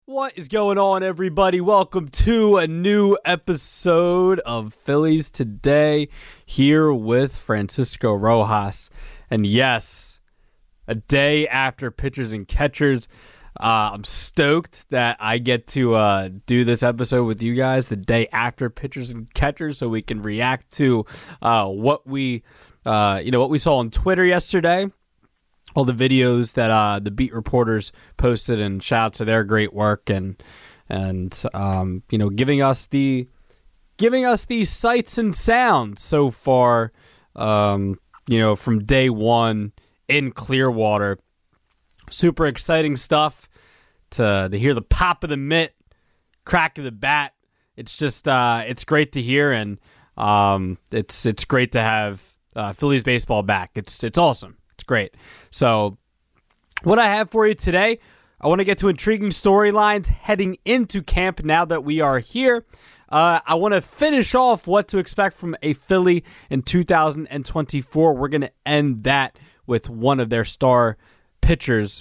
What is going on, everybody? Welcome to a new episode of Phillies Today here with Francisco Rojas. And yes, a day after pitchers and catchers, I'm stoked that I get to do this episode with you guys the day after pitchers and catchers so we can react to what we saw on Twitter yesterday. All the videos that the beat reporters posted, and shout out to their great work and giving us the sights and sounds so far, from day one in Clearwater. Super exciting stuff to hear the pop of the mitt, crack of the bat. It's just it's great to hear, and it's great to have Phillies baseball back. It's awesome. It's great. So what I have for you today, I want to get to intriguing storylines heading into camp now that we are here. I want to finish off what to expect from a Philly in 2024. We're going to end that with one of their star pitchers.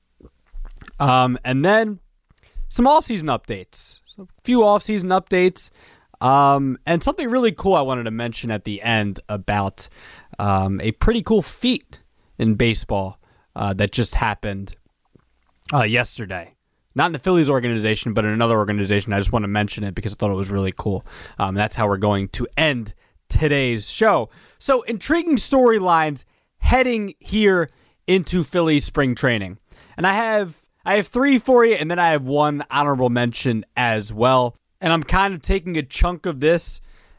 And then some offseason updates. So a few offseason updates. And something really cool I wanted to mention at the end about a pretty cool feat in baseball that just happened yesterday. Not in the Phillies organization, but in another organization. I just want to mention it because I thought it was really cool. That's how we're going to end today's show. So, intriguing storylines heading here into Phillies spring training. And I have three for you, and then I have one honorable mention as well. And I'm kind of taking a chunk of this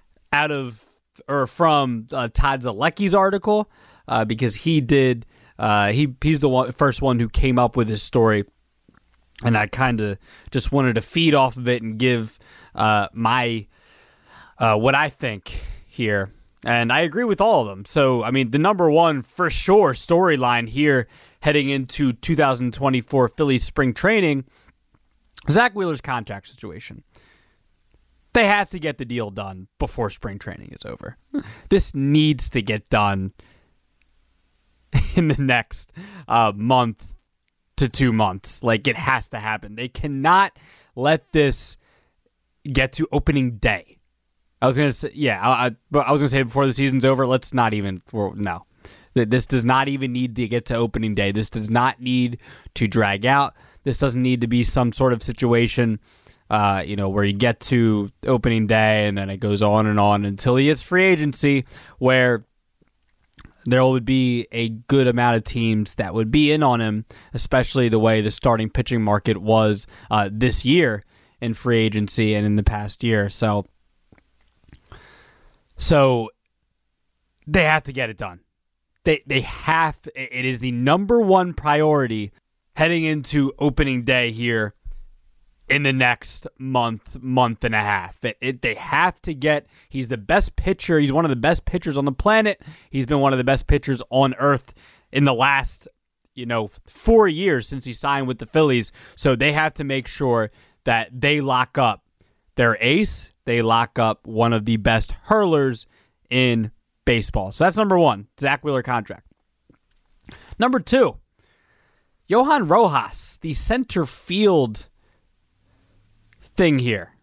from Todd Zolecki's article. Because he did, he's the first one who came up with his story, and I kind of just wanted to feed off of it and give my what I think here, and I agree with all of them. So, I mean, the number one for sure storyline here heading into 2024 Phillies spring training, Zack Wheeler's contract situation. They have to get the deal done before spring training is over. This needs to get done in the next month to 2 months. Like, it has to happen. They cannot let this get to opening day. I was going to say, I was going to say before the season's over, let's not even, no. This does not even need to get to opening day. This does not need to drag out. This doesn't need to be some sort of situation, where you get to opening day and then it goes on and on until he hits free agency, where there would be a good amount of teams that would be in on him, especially the way the starting pitching market was this year in free agency and in the past year. So they have to get it done. They have. It is the number one priority heading into opening day here in the next month and a half. They have to get, he's the best pitcher. He's one of the best pitchers on the planet. He's been one of the best pitchers on earth in the last, 4 years since he signed with the Phillies. So they have to make sure that they lock up their ace. They lock up one of the best hurlers in baseball. So that's number one, Zack Wheeler contract. Number two, Johan Rojas, the center field thing here.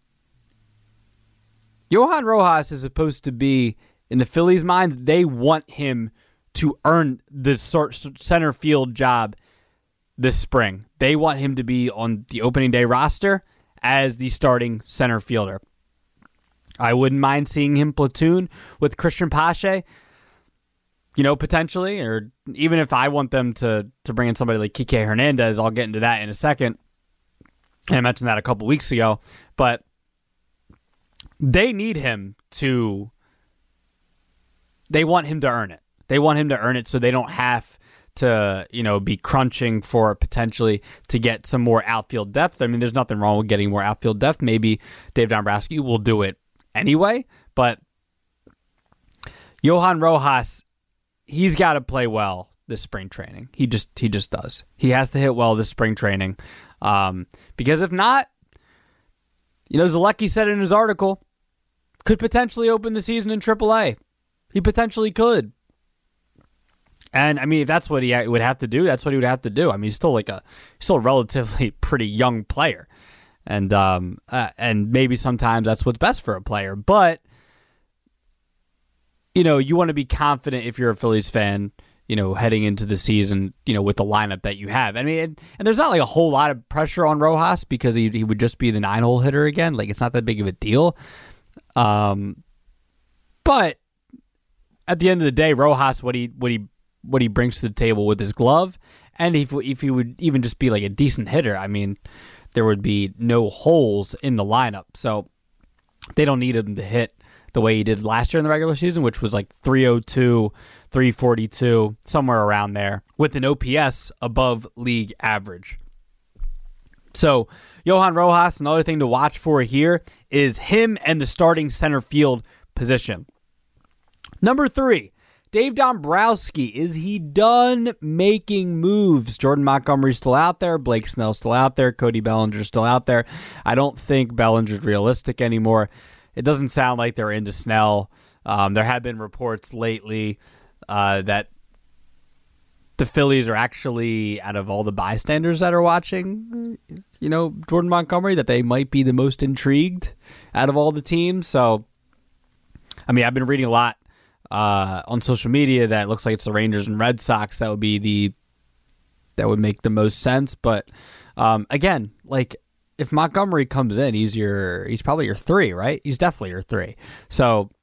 Johan Rojas is supposed to be, in the Phillies' minds, they want him to earn the center field job this spring. They want him to be on the opening day roster as the starting center fielder. I wouldn't mind seeing him platoon with Christian Pache, potentially, or even if I want them to bring in somebody like Kike Hernandez, I'll get into that in a second. I mentioned that a couple weeks ago, but they need him they want him to earn it. They want him to earn it so they don't have to, be crunching for potentially to get some more outfield depth. I mean, there's nothing wrong with getting more outfield depth. Maybe Dave Dombrowski will do it anyway, but Johan Rojas, he's got to play well this spring training. He just does. He has to hit well this spring training. Because if not, Zolecki said in his article, could potentially open the season in AAA. He potentially could. And I mean, if that's what he would have to do, that's what he would have to do. I mean, he's still a relatively pretty young player, and maybe sometimes that's what's best for a player. But you want to be confident if you're a Phillies fan, heading into the season, with the lineup that you have. I mean, and there's not like a whole lot of pressure on Rojas because he would just be the 9-hole hitter again. Like, it's not that big of a deal. But at the end of the day, Rojas, what he brings to the table with his glove, and if he would even just be like a decent hitter, I mean, there would be no holes in the lineup. So they don't need him to hit the way he did last year in the regular season, which was like 302, 342, somewhere around there, with an OPS above league average. So Johan Rojas, another thing to watch for here is him and the starting center field position. Number 3, Dave Dombrowski. Is he done making moves? Jordan Montgomery's still out there. Blake Snell's still out there. Cody Bellinger's still out there. I don't think Bellinger's realistic anymore. It doesn't sound like they're into Snell. There have been reports lately that the Phillies are actually, out of all the bystanders that are watching, Jordan Montgomery, that they might be the most intrigued out of all the teams. So, I mean, I've been reading a lot on social media that it looks like it's the Rangers and Red Sox that would make the most sense. But again, like, if Montgomery comes in, he's probably your 3, right? He's definitely your 3. So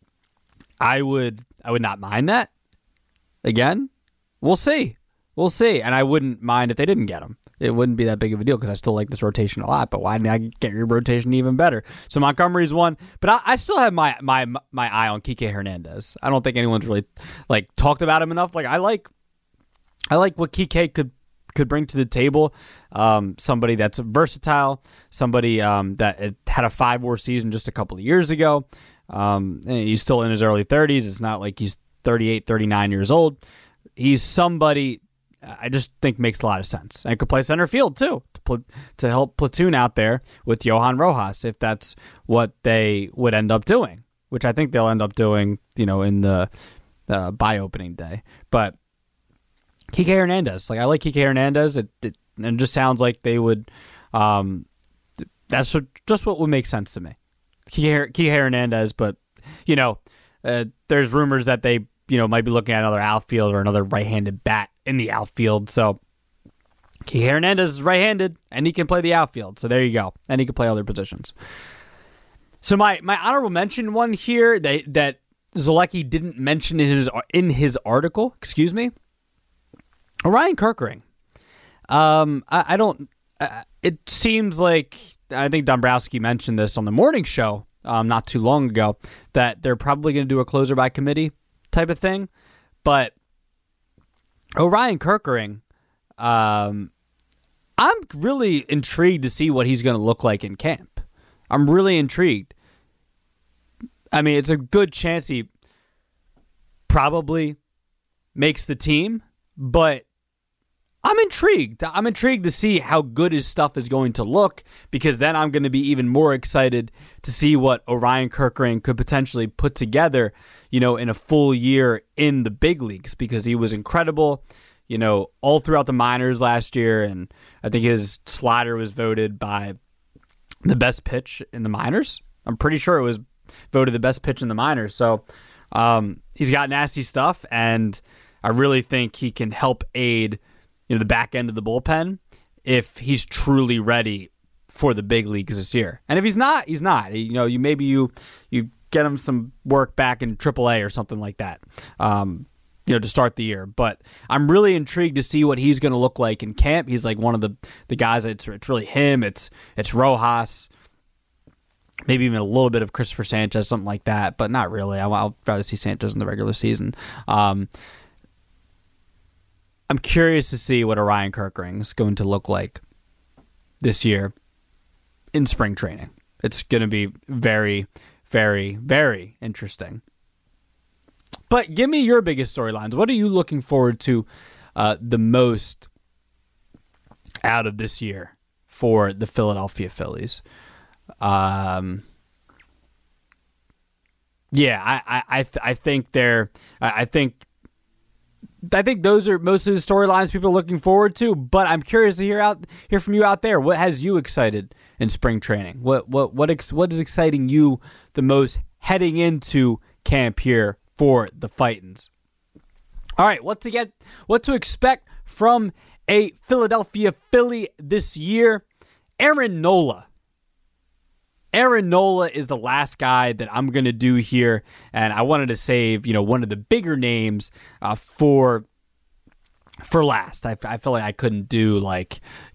I would not mind that. Again, we'll see. And I wouldn't mind if they didn't get him. It wouldn't be that big of a deal because I still like this rotation a lot. But why didn't I get your rotation even better? So Montgomery's one, but I still have my eye on Kike Hernandez. I don't think anyone's really talked about him enough. Like, I like what Kike could bring to the table. Somebody that's versatile, somebody that had a 5-WAR season just a couple of years ago. And he's still in his early 30s. It's not like he's 38, 39 years old. He's somebody I just think makes a lot of sense. And could play center field too, to help platoon out there with Johan Rojas if that's what they would end up doing, which I think they'll end up doing, in the by opening day. But Kike Hernandez, I like Kike Hernandez. It just sounds like they would. That's just what would make sense to me. Kike Hernandez, but there's rumors that they might be looking at another outfield or another right-handed bat in the outfield. So Kike Hernandez is right-handed and he can play the outfield. So there you go, and he can play other positions. So my honorable mention one here that Zolecki didn't mention in his article. Excuse me. Ryan Kerkering. I don't. It seems like, I think Dombrowski mentioned this on the morning show not too long ago, that they're probably going to do a closer by committee type of thing. But Ryan Kerkering, I'm really intrigued to see what he's going to look like in camp. I'm really intrigued. I mean, it's a good chance he probably makes the team, but I'm intrigued. I'm intrigued to see how good his stuff is going to look, because then I'm going to be even more excited to see what Orion Kerkering could potentially put together, in a full year in the big leagues, because he was incredible, all throughout the minors last year. And I think his slider was voted by the best pitch in the minors. I'm pretty sure it was voted the best pitch in the minors. So he's got nasty stuff, and I really think he can help aid the back end of the bullpen if he's truly ready for the big leagues this year. And if he's not, he's not. You get him some work back in AAA or something like that, to start the year. But I'm really intrigued to see what he's going to look like in camp. He's like one of the guys. It's really him. It's Rojas. Maybe even a little bit of Christopher Sanchez, something like that, but not really. I'll rather see Sanchez in the regular season. I'm curious to see what Orion Kerkering is going to look like this year in spring training. It's going to be very, very, very interesting. But give me your biggest storylines. What are you looking forward to the most out of this year for the Philadelphia Phillies? I think I think those are most of the storylines people are looking forward to. But I'm curious to hear from you out there. What has you excited in spring training? What is exciting you the most heading into camp here for the Fightins? All right, what to expect from a Philadelphia Philly this year? Aaron Nola. Aaron Nola is the last guy that I'm going to do here, and I wanted to save, one of the bigger names for last. I feel like I couldn't do I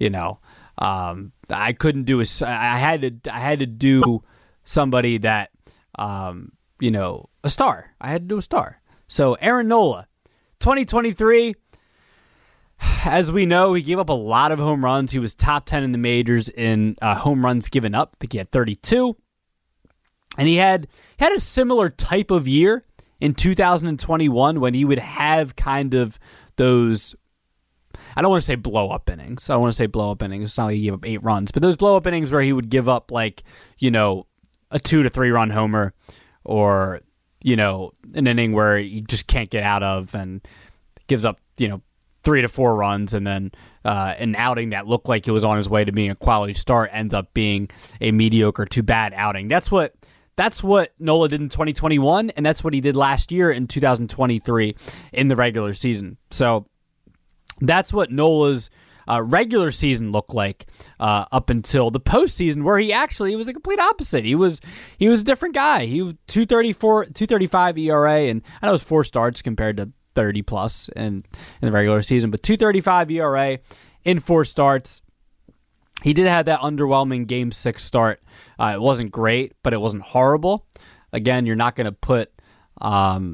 couldn't do I had to do somebody that a star. I had to do a star. So Aaron Nola, 2023. As we know, he gave up a lot of home runs. He was top 10 in the majors in home runs given up. I think he had 32. And he had a similar type of year in 2021 when he would have kind of those, I don't want to say blow-up innings. It's not like he gave up 8 runs. But those blow-up innings where he would give up a 2 to 3 run homer or, an inning where he just can't get out of and gives up, 3 to 4 runs, and then an outing that looked like it was on his way to being a quality start ends up being a mediocre to bad outing. That's what Nola did in 2021, and that's what he did last year in 2023 in the regular season. So that's what Nola's regular season looked like up until the postseason, where he was the complete opposite. He was a different guy. He was 2.35 ERA, and I know it was 4 starts compared to 30 plus in the regular season, but 2.35 ERA in 4 starts. He did have that underwhelming Game 6 start. It wasn't great, but it wasn't horrible. Again, you're not going to put, the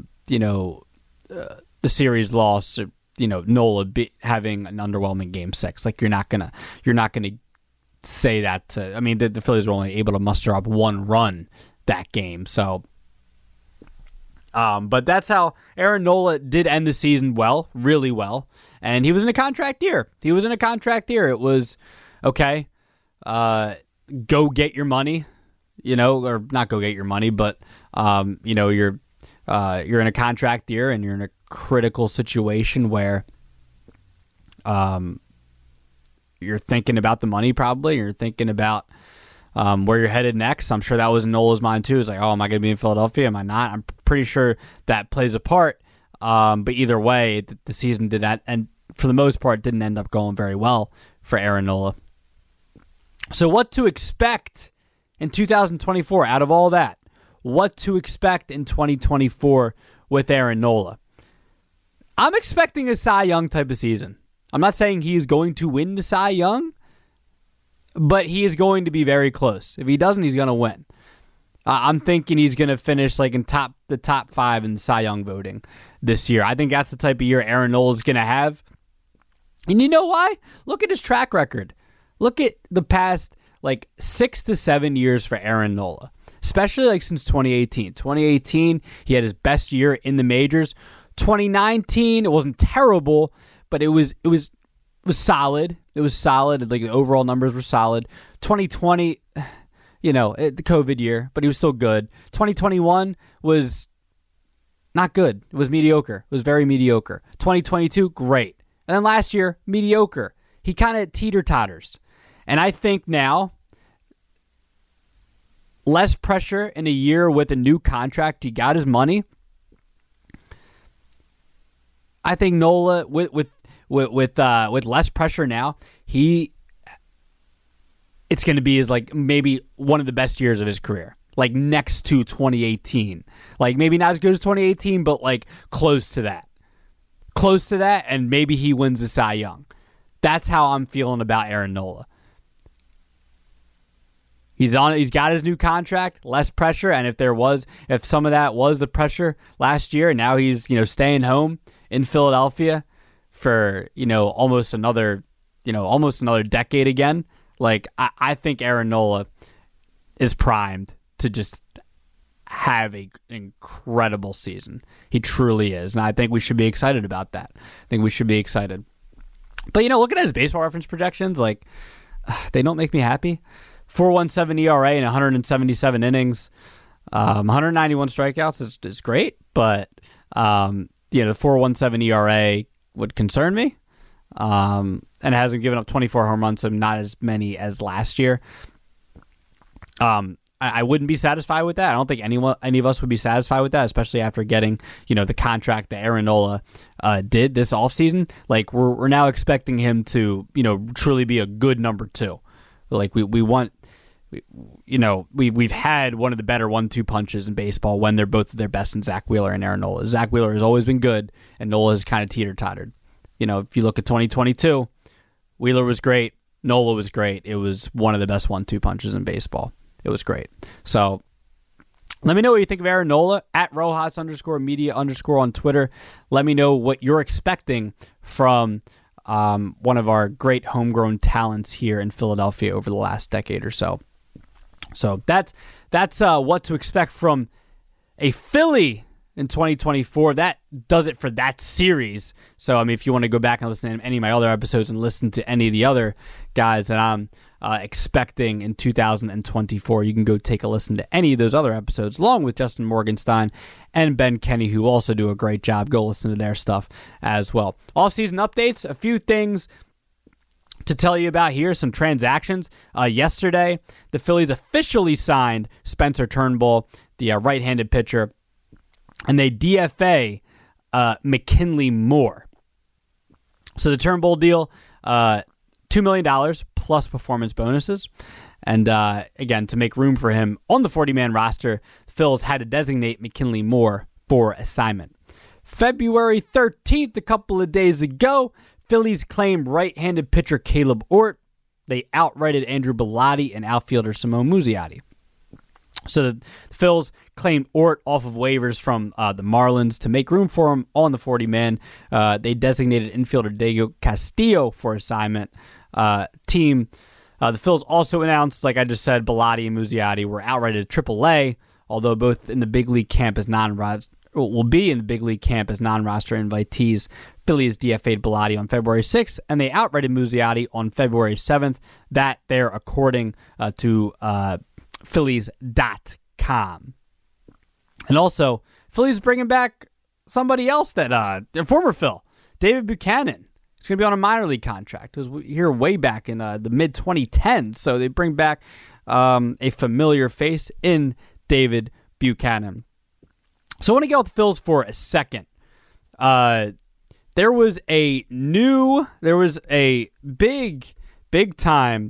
series loss, Nola having an underwhelming Game 6. Like you're not gonna say that. The Phillies were only able to muster up 1 run that game, so. But that's how Aaron Nola did end the season well, really well. And he was in a contract year. It was, okay, go get your money, or not go get your money, but, you're in a contract year and you're in a critical situation where you're thinking about the money probably. You're thinking about where you're headed next. I'm sure that was in Nola's mind too. It's like, oh, am I going to be in Philadelphia? Am I not? I'm pretty sure that plays a part. But either way, the season did not, and for the most part, didn't end up going very well for Aaron Nola. So what to expect in 2024 out of all that? What to expect in 2024 with Aaron Nola? I'm expecting a Cy Young type of season. I'm not saying he is going to win the Cy Young, but he is going to be very close. If he doesn't, he's going to win. I'm thinking he's going to finish in the top 5 in Cy Young voting this year. I think that's the type of year Aaron Nola is going to have. And you know why? Look at his track record. Look at the past 6 to 7 years for Aaron Nola, especially since 2018. 2018, he had his best year in the majors. 2019, it wasn't terrible, but it was solid. It was solid. The overall numbers were solid. 2020, the COVID year, but he was still good. 2021 was not good. It was mediocre. It was very mediocre. 2022, great. And then last year, mediocre. He kind of teeter-totters. And I think now, less pressure in a year with a new contract. He got his money. I think Nola, with less pressure now, it's going to be maybe one of the best years of his career. Next to 2018. Maybe not as good as 2018, but close to that. Close to that, and maybe he wins the Cy Young. That's how I'm feeling about Aaron Nola. He's got his new contract, less pressure, and if some of that was the pressure last year, and now he's staying home in Philadelphia for almost another decade again. I think Aaron Nola is primed to just have an incredible season. He truly is, and I think we should be excited about that. I think we should be excited. But looking at his Baseball Reference projections, they don't make me happy. 4.17 ERA in 177 innings, 191 strikeouts is great, but the 4.17 ERA would concern me. And hasn't given up 24 home runs, so not as many as last year. I wouldn't be satisfied with that. I don't think any of us would be satisfied with that, especially after getting, the contract that Aaron Nola did this offseason. Like, we're now expecting him to, truly be a good number 2. Like, we've had one of the better 1-2 punches in baseball when they're both at their best in Zach Wheeler and Aaron Nola. Zach Wheeler has always been good, and Nola has kind of teeter-tottered. If you look at 2022, Wheeler was great. Nola was great. It was one of the best 1-2 punches in baseball. It was great. So let me know what you think of Aaron Nola at Rojas_media_ on Twitter. Let me know what you're expecting from one of our great homegrown talents here in Philadelphia over the last decade or so. So that's what to expect from a Philly in 2024. That does it for that series. So, if you want to go back and listen to any of my other episodes and listen to any of the other guys that I'm expecting in 2024, you can go take a listen to any of those other episodes, along with Justin Morgenstein and Ben Kenny, who also do a great job. Go listen to their stuff as well. Off-season updates, a few things to tell you about here, some transactions. Yesterday, the Phillies officially signed Spencer Turnbull, the right-handed pitcher, and they DFA McKinley Moore. So the Turnbull deal, $2 million plus performance bonuses. And again, to make room for him on the 40-man roster, Phils had to designate McKinley Moore for assignment. February 13th, a couple of days ago, Phillies claimed right-handed pitcher Caleb Ort. They outrighted Andrew Bellotti and outfielder Simone Muzziotti. So the Phils claimed Ort off of waivers from the Marlins to make room for him on the 40-man. They designated infielder Diego Castillo for assignment. The Phils also announced, like I just said, Bellotti and Muzziotti were outrighted to AAA, although both in the big league camp as will be in the big league camp as non-roster invitees. Phillies DFA'd Bellotti on February 6th, and they outrighted Muzziotti on February 7th. That there, according to Phillies.com. And also, Phillies bringing back somebody else that, former Phil, David Buchanan. He's going to be on a minor league contract. It was here way back in the mid-2010s. So they bring back a familiar face in David Buchanan. So I want to get with the Phils for a second. There was a big time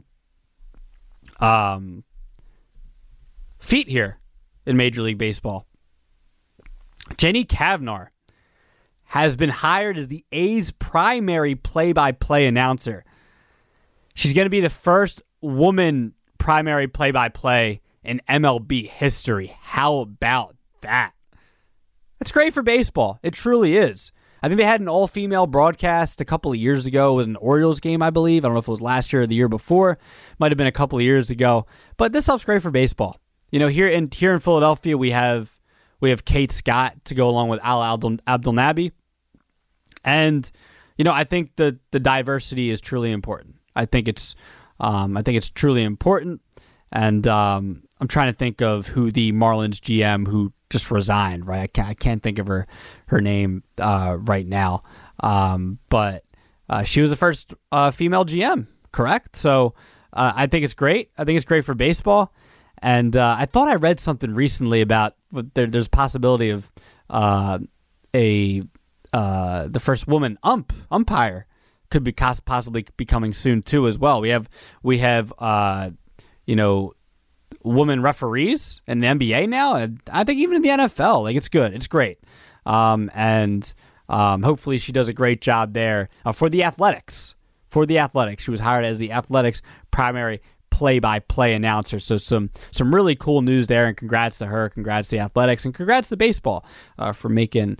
feat here in Major League Baseball. Jenny Cavnar has been hired as the A's primary play-by-play announcer. She's going to be the first woman primary play-by-play in MLB history. How about that? That's great for baseball. It truly is. I think they had an all-female broadcast a couple of years ago. It was an Orioles game, I believe. I don't know if it was last year or the year before. Might have been a couple of years ago. But this stuff's great for baseball. Here in Philadelphia, we have Kate Scott to go along with Al Abdelnaby. And, I think the diversity is truly important. I think it's truly important. And I'm trying to think of who the Marlins GM who just resigned, right? I can't think of her name right now. But she was the first female GM, correct? So I think it's great. I think it's great for baseball. And I thought I read something recently about there's possibility of the first woman umpire could be possibly be coming soon too as well. We have women referees in the NBA now, and I think even in the NFL. Like, it's good, it's great, and hopefully she does a great job there for the Athletics. She was hired as the Athletics primary play-by-play announcer. So some really cool news there, and congrats to her, congrats to the Athletics, and congrats to baseball for making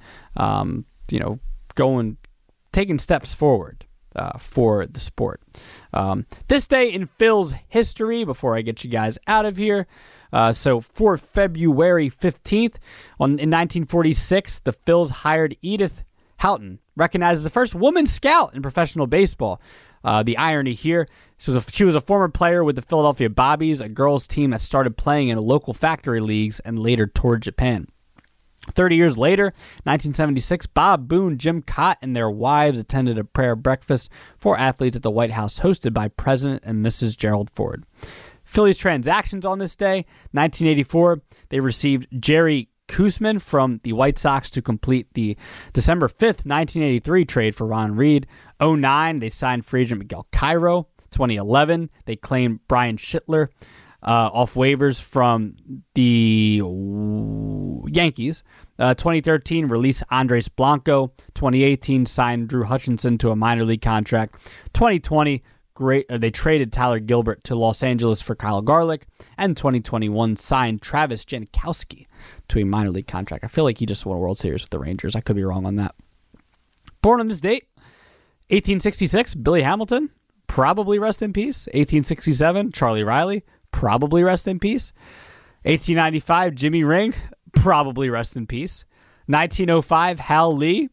taking steps forward for the sport. This day in Phil's history, before I get you guys out of here. So for February 15th, in 1946, the Phils hired Edith Houghton, recognized as the first woman scout in professional baseball. The irony here, she was a former player with the Philadelphia Bobbies, a girls' team that started playing in local factory leagues and later toured Japan. 30 years later, 1976, Bob Boone, Jim Cott, and their wives attended a prayer breakfast for athletes at the White House hosted by President and Mrs. Gerald Ford. Phillies transactions on this day, 1984, they received Jerry Koosman from the White Sox to complete the December 5th, 1983 trade for Ron Reed. 2009, they signed free agent Miguel Cairo. 2011, they claimed Brian Schittler off waivers from the Yankees. 2013, released Andres Blanco. 2018, signed Drew Hutchinson to a minor league contract. 2020, they traded Tyler Gilbert to Los Angeles for Kyle Garlick. And 2021, signed Travis Jankowski to a minor league contract. I feel like he just won a World Series with the Rangers. I could be wrong on that. Born on this date, 1866, Billy Hamilton, probably rest in peace. 1867, Charlie Riley, probably rest in peace. 1895, Jimmy Ring, probably rest in peace. 1905, Hal Lee,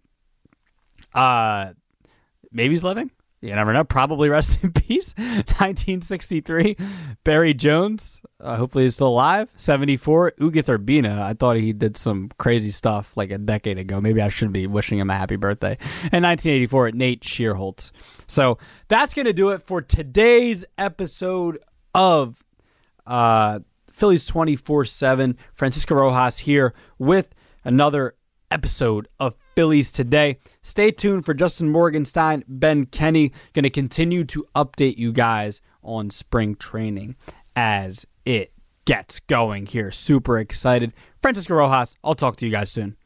maybe he's living. You never know. Probably rest in peace. 1963, Barry Jones, hopefully he's still alive. 74, Ugueth Urbina. I thought he did some crazy stuff like a decade ago. Maybe I shouldn't be wishing him a happy birthday. And 1984, Nate Shearholtz. So that's going to do it for today's episode of Phillies 24/7. Francisco Rojas here with another episode of Phillies Today. Stay tuned for Justin Morgenstein, Ben Kenny. Going to continue to update you guys on spring training as it gets going here. Super excited. Francisco Rojas, I'll talk to you guys soon.